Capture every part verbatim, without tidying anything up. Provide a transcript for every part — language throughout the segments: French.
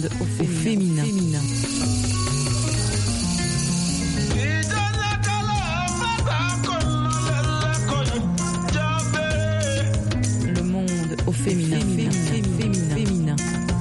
monde au féminin. féminin. Le monde au féminin. féminin. féminin. féminin.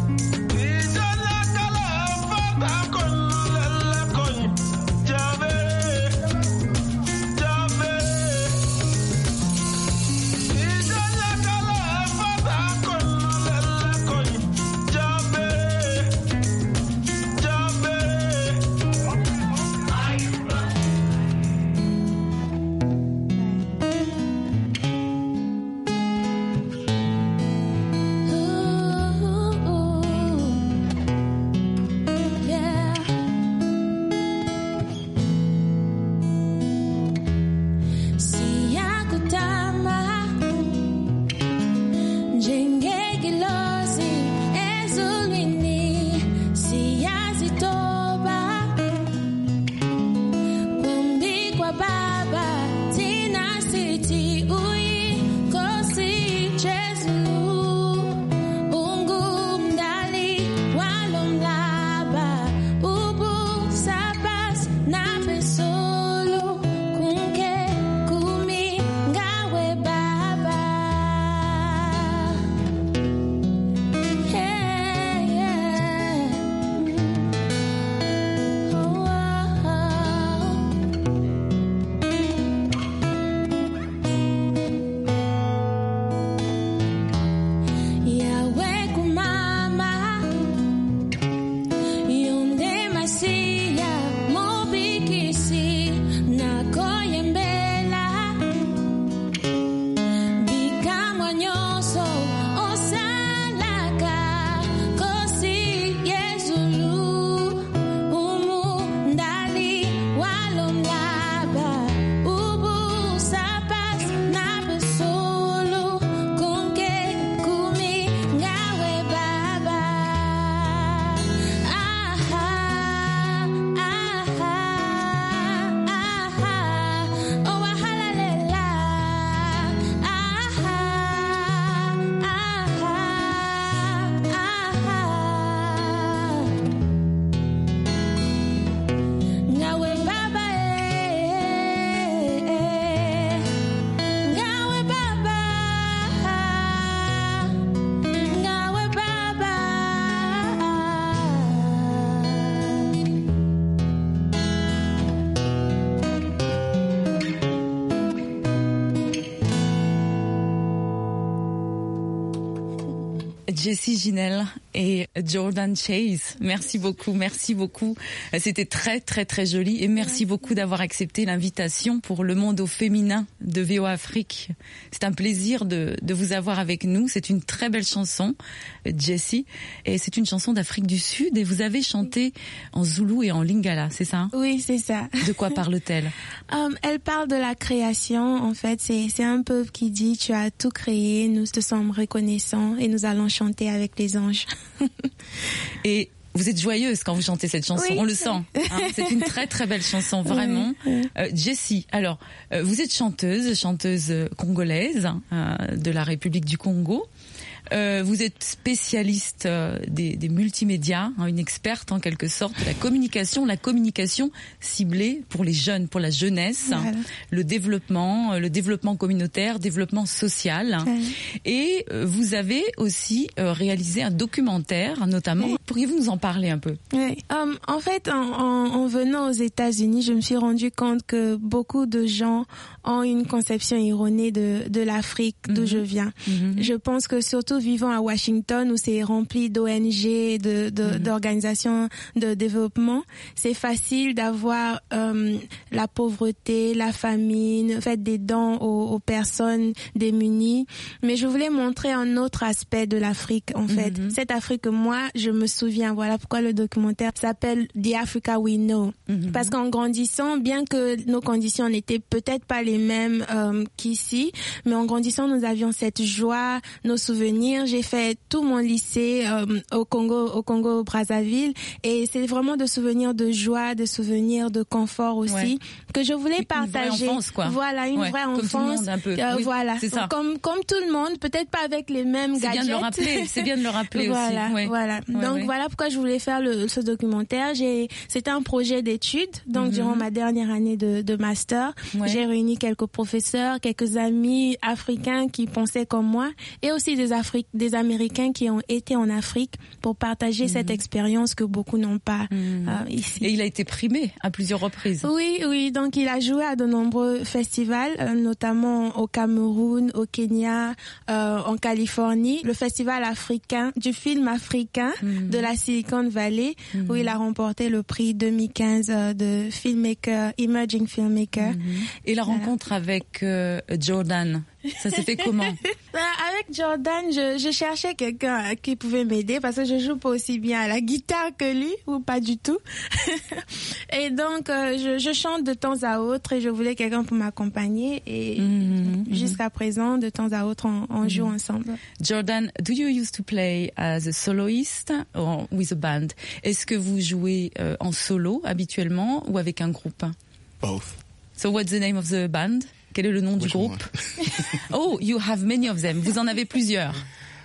Jessie Ginel et Jordan Chase. Merci beaucoup, merci beaucoup. C'était très, très, très joli et merci beaucoup d'avoir accepté l'invitation pour le monde au féminin de V O Afrique. C'est un plaisir de, de vous avoir avec nous. C'est une très belle chanson, Jessie, et c'est une chanson d'Afrique du Sud et vous avez chanté en zoulou et en lingala, c'est ça? Oui, c'est ça. De quoi parle-t-elle? um, Elle parle de la création, en fait. C'est, c'est un peuple qui dit, tu as tout créé, nous te sommes reconnaissants et nous allons chanter avec les anges. Et vous êtes joyeuse quand vous chantez cette chanson, oui, on le sent. Hein, c'est une très très belle chanson, vraiment. Oui, oui. Euh, Jessie, alors, euh, vous êtes chanteuse, chanteuse congolaise euh, de la République du Congo. Euh, vous êtes spécialiste euh, des, des multimédias, hein, une experte en quelque sorte de la communication, la communication ciblée pour les jeunes, pour la jeunesse, voilà. hein, le développement, euh, le développement communautaire, développement social. Voilà. Et euh, vous avez aussi euh, réalisé un documentaire, notamment. Oui. Pourriez-vous nous en parler un peu? Oui. Um, en fait, en, en, en venant aux États-Unis, je me suis rendu compte que beaucoup de gens ont une conception erronée de, de l'Afrique d'où mm-hmm. je viens. Mm-hmm. Je pense que surtout vivant à Washington où c'est rempli d'O N G, de, de, mmh. d'organisations de développement, c'est facile d'avoir euh, la pauvreté, la famine, fait des dons aux, aux personnes démunies. Mais je voulais montrer un autre aspect de l'Afrique, en fait. Mmh. Cette Afrique que moi, je me souviens, voilà pourquoi le documentaire s'appelle The Africa We Know. Mmh. Parce qu'en grandissant, bien que nos conditions n'étaient peut-être pas les mêmes euh, qu'ici, mais en grandissant, nous avions cette joie, nos souvenirs, souvenirs. J'ai fait tout mon lycée euh, au Congo, au Congo Brazzaville, et c'est vraiment de souvenirs de joie, de souvenirs de confort aussi ouais. que je voulais une partager. Vraie enfance, quoi. Voilà, une ouais, vraie comme enfance. Tout le monde, un peu. Euh, oui, voilà, c'est ça. Comme comme tout le monde, peut-être pas avec les mêmes c'est gadgets. C'est bien de le rappeler. C'est bien de le rappeler voilà, aussi. Ouais. Voilà. Ouais, donc ouais. voilà pourquoi je voulais faire le, ce documentaire. J'ai, c'était un projet d'études. Donc mm-hmm. durant ma dernière année de, de master, ouais. j'ai réuni quelques professeurs, quelques amis africains qui pensaient comme moi, et aussi des Afrique, des Américains qui ont été en Afrique pour partager mm-hmm. cette expérience que beaucoup n'ont pas mm-hmm. euh, ici. Et il a été primé à plusieurs reprises. Oui, oui. Donc il a joué à de nombreux festivals, euh, notamment au Cameroun, au Kenya, euh, en Californie, le festival africain du film africain mm-hmm. de la Silicon Valley, mm-hmm. où il a remporté le prix deux mille quinze euh, de filmmaker, emerging filmmaker. Mm-hmm. Et la voilà. rencontre avec euh, Jordan, ça s'est fait comment? Avec Jordan, je, je cherchais quelqu'un qui pouvait m'aider parce que je joue pas aussi bien à la guitare que lui, ou pas du tout. Et donc, euh, je, je chante de temps à autre et je voulais quelqu'un pour m'accompagner. Et mm-hmm. jusqu'à présent, de temps à autre, on, on joue mm-hmm. ensemble. Jordan, do you used to play as a soloist or with a band? Est-ce que vous jouez euh, en solo habituellement ou avec un groupe? Both. So what's the name of the band? Quel est le nom Which du groupe? Oh, you have many of them. Vous en avez plusieurs.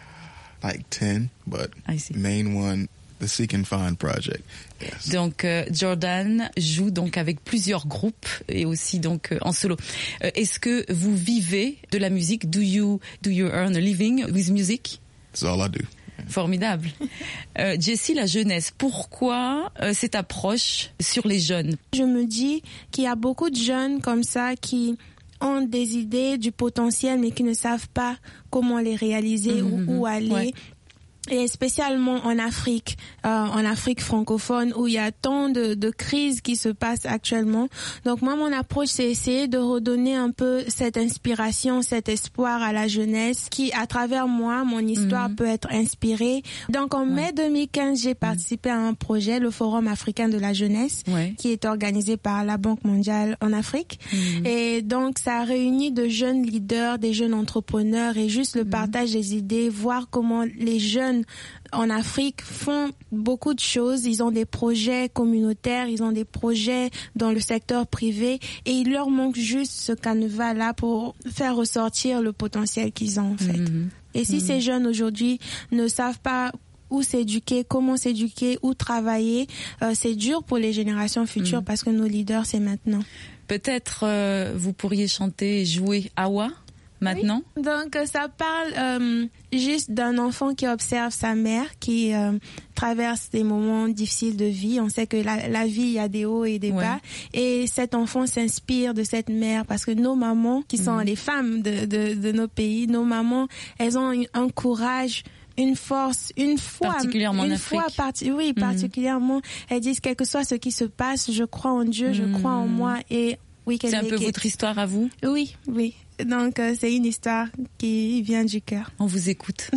Like ten, but I see. Main one, the Seek and Find Project. Yes. Donc euh, Jordan joue donc avec plusieurs groupes et aussi donc euh, en solo. Euh, est-ce que vous vivez de la musique? Do you do you earn a living with music? That's all I do. Formidable. Euh, Jessie, la jeunesse, pourquoi euh, cette approche sur les jeunes? Je me dis qu'il y a beaucoup de jeunes comme ça qui ont des idées, du potentiel, mais qui ne savent pas comment les réaliser mmh, ou où aller. Ouais. Et spécialement en Afrique, euh, en Afrique francophone, où il y a tant de, de crises qui se passent actuellement. Donc moi, mon approche, c'est essayer de redonner un peu cette inspiration, cet espoir à la jeunesse, qui, à travers moi, mon histoire mmh. peut être inspirée. Donc en ouais. mai deux mille quinze, j'ai participé mmh. à un projet, le Forum africain de la jeunesse, ouais. qui est organisé par la Banque mondiale en Afrique. Mmh. Et donc ça a réuni de jeunes leaders, des jeunes entrepreneurs, et juste le mmh. partage des idées, voir comment les jeunes en Afrique font beaucoup de choses. Ils ont des projets communautaires, ils ont des projets dans le secteur privé, et il leur manque juste ce canevas-là pour faire ressortir le potentiel qu'ils ont en fait. Mmh. Et si mmh. ces jeunes aujourd'hui ne savent pas où s'éduquer, comment s'éduquer, où travailler, euh, c'est dur pour les générations futures mmh. parce que nos leaders, c'est maintenant. Peut-être euh, vous pourriez chanter et jouer Awa maintenant? Oui. Donc ça parle euh, juste d'un enfant qui observe sa mère, qui euh, traverse des moments difficiles de vie. On sait que la, la vie, il y a des hauts et des bas, ouais. et cet enfant s'inspire de cette mère, parce que nos mamans, qui sont mmh. les femmes de, de, de nos pays, nos mamans, elles ont un courage, une force, une foi, particulièrement une en Afrique. foi parti- oui, mmh. particulièrement. Elles disent, quel que soit ce qui se passe, je crois en Dieu, mmh. je crois en moi, et we can C'est un make peu it. votre histoire à vous? Oui, oui. Donc, euh, c'est une histoire qui vient du cœur. On vous écoute.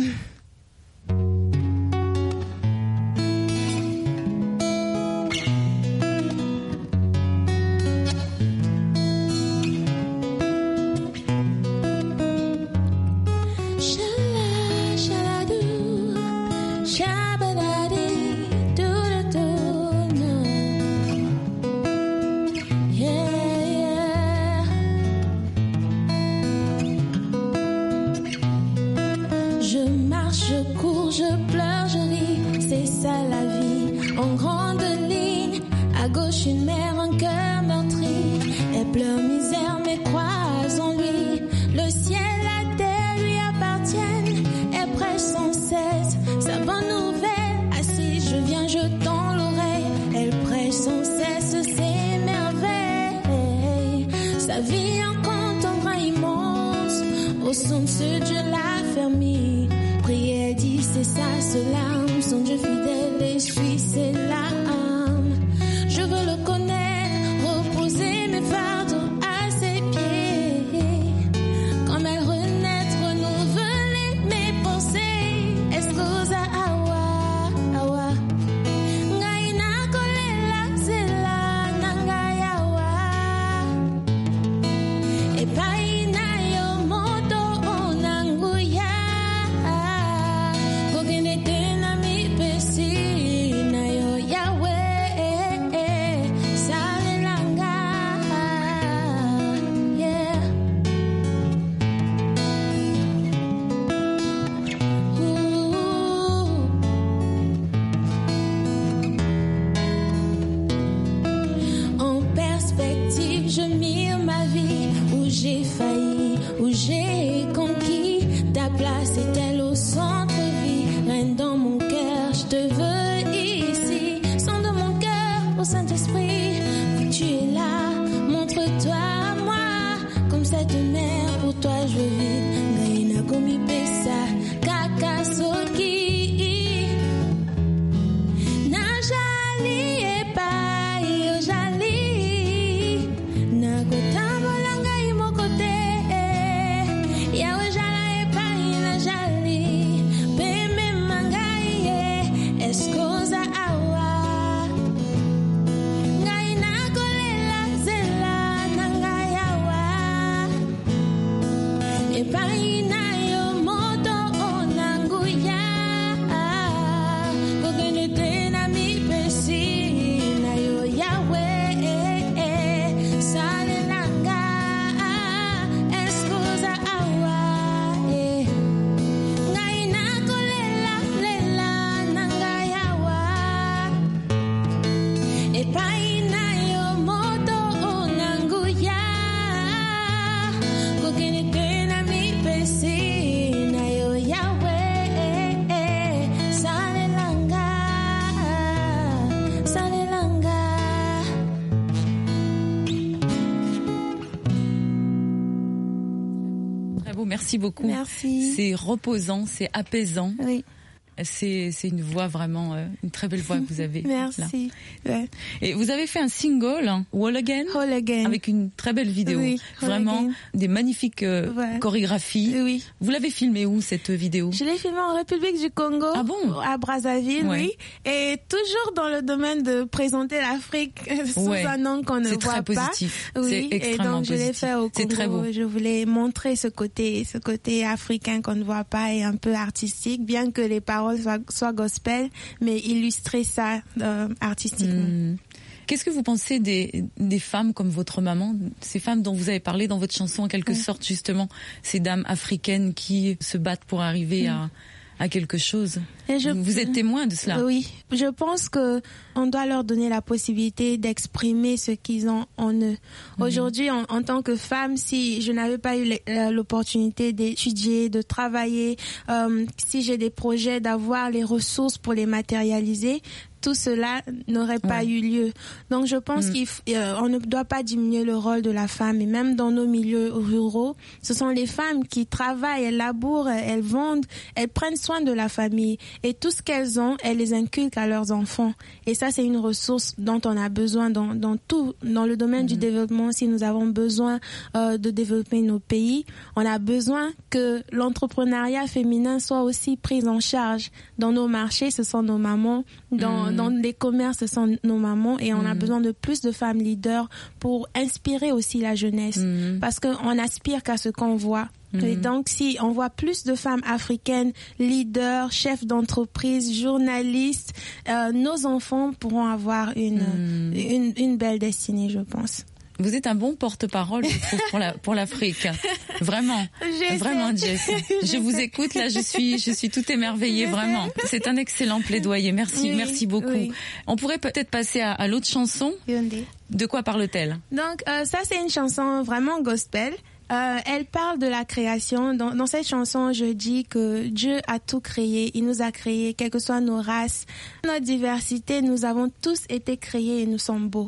Une mère, un cœur meurtri, elle pleure misère mais croit en lui. Le ciel, la terre lui appartiennent, elle prêche sans cesse sa bonne nouvelle. Assise, je viens, je tends l'oreille, elle prêche sans cesse ses merveilles. Sa vie un conte, un bras immense, au son de ce Dieu l'a fermé. Prière dit c'est ça, cela, son Dieu fidèle et suis c'est là. Je veux le connaître, reposer mes fardeaux à ses pieds. Comme elle renaître, renouveler mes pensées. Escosa awa, awa, je mire ma vie, où j'ai failli, où j'ai conquis. Ta place est-elle au centre-vie? Reine dans mon cœur, je te veux ici. Son de mon cœur au Saint-Esprit, vu que tu es là, montre-toi à moi. Comme cette mère, pour toi je veux vivre. Gaïna komi pesa, kaka soki. Merci beaucoup. Merci. C'est reposant, c'est apaisant. Oui. C'est, c'est une voix vraiment, euh, une très belle voix que vous avez. Merci. Ouais. Et vous avez fait un single, hein, Whole Again, Whole Again, avec une très belle vidéo. Oui, vraiment Again. Des magnifiques euh, ouais. chorégraphies. Oui. Vous l'avez filmé où cette vidéo? Je l'ai filmé en République du Congo. Ah bon? À Brazzaville, ouais. oui. Et toujours dans le domaine de présenter l'Afrique sous ouais. un angle qu'on ne c'est voit très pas. Positif. Oui. C'est extrêmement et donc je positif. l'ai fait au Congo. C'est très beau. Je voulais montrer ce côté, ce côté africain qu'on ne voit pas et un peu artistique, bien que les paroles soient, soient gospel, mais illustrer ça euh, artistiquement. Mmh. Qu'est-ce que vous pensez des, des femmes comme votre maman, ces femmes dont vous avez parlé dans votre chanson en quelque ouais. sorte justement, ces dames africaines qui se battent pour arriver mmh. à, à quelque chose? Et je, vous êtes témoin de cela? Oui, je pense que on doit leur donner la possibilité d'exprimer ce qu'ils ont en eux. Mmh. Aujourd'hui, en, en tant que femme, si je n'avais pas eu l'opportunité d'étudier, de travailler, euh, si j'ai des projets, d'avoir les ressources pour les matérialiser, tout cela n'aurait pas ouais. eu lieu. Donc je pense mmh. qu'on euh, ne doit pas diminuer le rôle de la femme. Et même dans nos milieux ruraux, ce sont les femmes qui travaillent, elles labourent, elles vendent, elles prennent soin de la famille. Et tout ce qu'elles ont, elles les inculquent à leurs enfants. Et ça, c'est une ressource dont on a besoin dans, dans tout, dans le domaine mmh. du développement. Si nous avons besoin euh, de développer nos pays, on a besoin que l'entrepreneuriat féminin soit aussi pris en charge. Dans nos marchés, ce sont nos mamans. Dans, mmh. dans les commerces, ce sont nos mamans. Et on mmh. a besoin de plus de femmes leaders pour inspirer aussi la jeunesse. Mmh. Parce qu'on aspire qu'à ce qu'on voit. Et donc, si on voit plus de femmes africaines, leaders, chefs d'entreprise, journalistes, euh, nos enfants pourront avoir une, mmh. une, une belle destinée, je pense. Vous êtes un bon porte-parole, je trouve, pour la, pour l'Afrique. Vraiment. J'essaie. Vraiment, Jess. Je vous écoute, là, je suis, je suis tout émerveillée, vraiment. C'est un excellent plaidoyer. Merci, oui, merci beaucoup. Oui. On pourrait peut-être passer à, à l'autre chanson. Yondé. De quoi parle-t-elle? Donc, euh, ça, c'est une chanson vraiment gospel. Euh, elle parle de la création. Dans, dans cette chanson, je dis que Dieu a tout créé. Il nous a créés, quelles que soient nos races, notre diversité. Nous avons tous été créés et nous sommes beaux.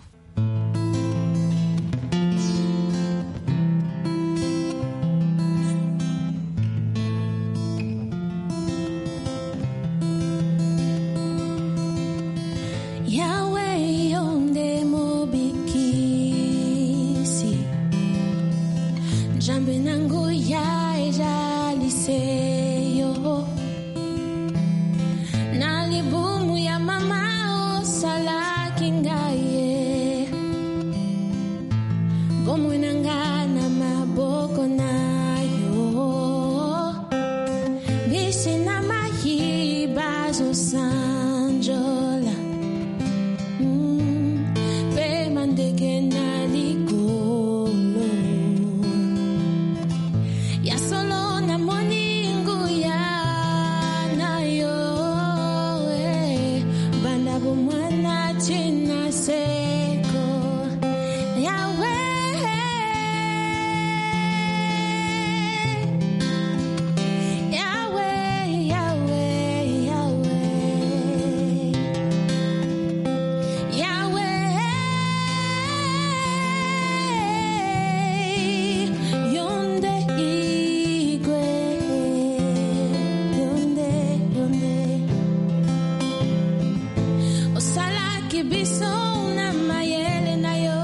kibiso na mayele na yo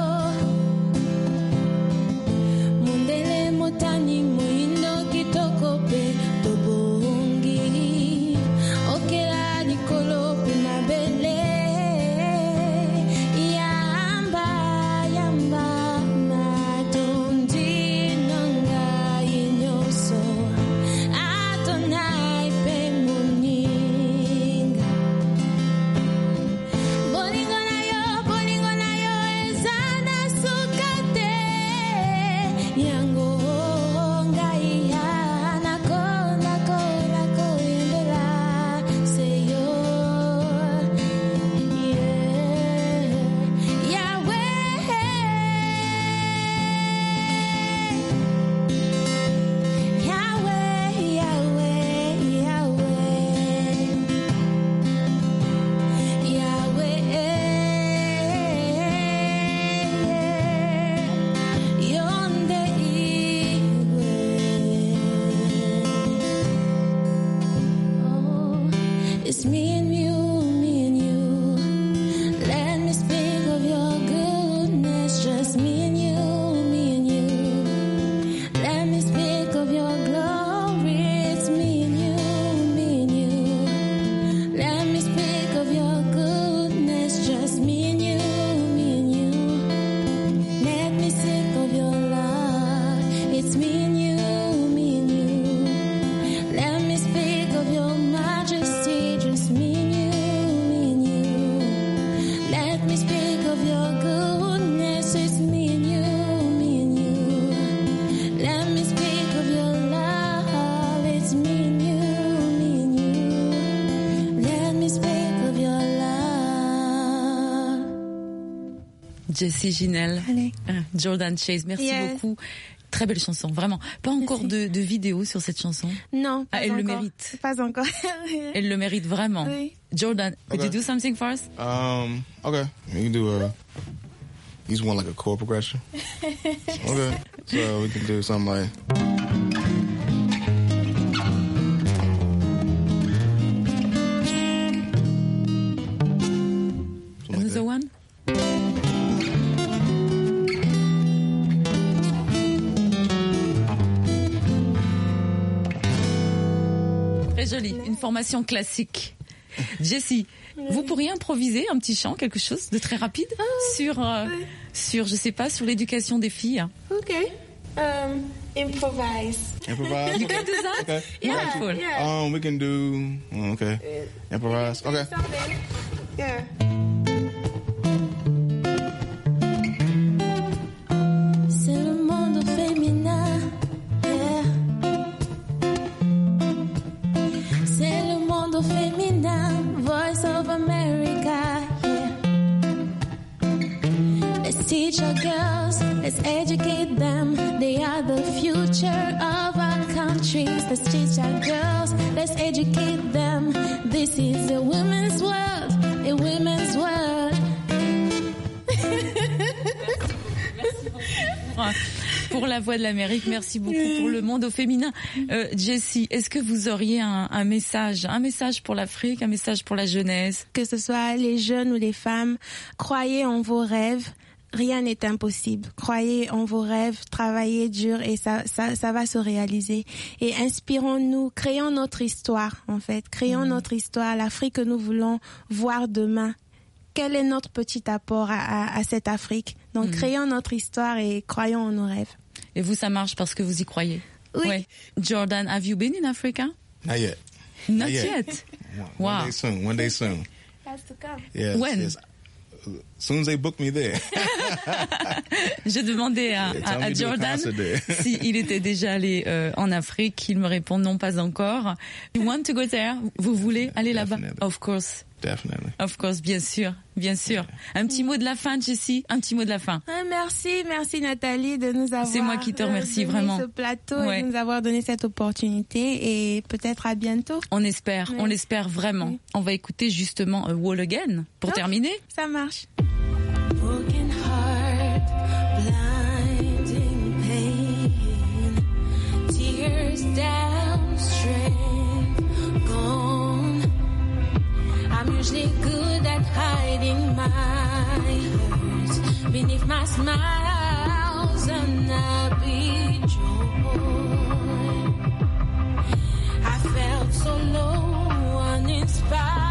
mundele motani moindo kitoko pe tobongi okela nikolo pe mabele yamba yamba matondi nanga inyoso Adonai pe moninga bolingo na yo bolingo na yo ezana sukate yango ngai nako nako nako yembela seyo yeah Yahweh Yahweh Yahweh Yahweh Yahweh Yonde iwe Oh, it's me and you, me and you. Let me speak of your goodness, just me and you, me and you. Let me speak of your glory, it's me and you, me and you. Let me speak of your goodness, just me and you, me and you. Let me speak of your love, it's me and you, me and you. Let me speak of your majesty, just me and you, me and you. Let me speak of your goodness, it's me and you, me and you. Let me speak of your love, it's me and you, me and you. Let me speak of your love. Jessie Ginel, Allez. euh, Jordan Chase, merci Yes. beaucoup. Très belle chanson, vraiment. Pas encore de, de vidéo sur cette chanson. Non, pas Ah, elle le encore. mérite. Pas encore. Elle le mérite vraiment. Oui. Jordan, could Okay. you do something for us? Um, okay. You can do a. You just want like a chord progression. Okay. So we can do something like. Something like Another that. one? Très joli, une formation classique. Jessie, vous pourriez improviser un petit chant, quelque chose de très rapide sur, euh, sur, je sais pas, sur l'éducation des filles. Okay. Um, improvise. Improvise. You can do that? Okay. Yeah, Wonderful. yeah. Um, we can do. oh, Okay. Improvise. Okay. Something. Yeah. C'est le monde féminin, yeah. C'est le monde féminin, Voice of America, yeah. Let's teach our girls, let's educate them. They are the future of our countries. Let's teach our girls, let's educate them. This is a women's world, a women's world. Pour la Voix de l'Amérique, merci beaucoup pour le monde au féminin. Euh, Jessie, est-ce que vous auriez un, un message, un message pour l'Afrique, un message pour la jeunesse? Que ce soit les jeunes ou les femmes, croyez en vos rêves. Rien n'est impossible. Croyez en vos rêves, travaillez dur et ça, ça, ça va se réaliser. Et inspirons-nous, créons notre histoire, en fait. Créons mmh. notre histoire, l'Afrique que nous voulons voir demain. Quel est notre petit apport à, à, à cette Afrique? Donc, mmh. créons notre histoire et croyons en nos rêves. Et vous, ça marche parce que vous y croyez? Oui. Ouais. Jordan, have you been in Africa? Not yet. Not, Not yet. yet. One, Wow. one day soon. One day soon. Has to come. Yes. When? Yes. As soon as they book me there. Je demandais à, Yeah, à, tell me à to do a Jordan concert there. s'il était déjà allé euh, en Afrique. Il me répond non, pas encore. You want to go there? Vous voulez aller là-bas? Definitely. Of course. Definitely. Of course, bien sûr, bien sûr. Un petit mot de la fin, Jessie, un petit mot de la fin. Ah, merci, merci Nathalie de nous avoir C'est moi qui te remercie, euh, donné vraiment. ce plateau Ouais. et de nous avoir donné cette opportunité et peut-être à bientôt. On espère, Ouais. on l'espère vraiment. Oui. On va écouter justement euh, Wall Again pour Ok. terminer. Ça marche. Broken heart, blinding pain, tears down, strength gone. I'm usually good at hiding my beneath my smiles and happy joy. I felt so low, uninspired.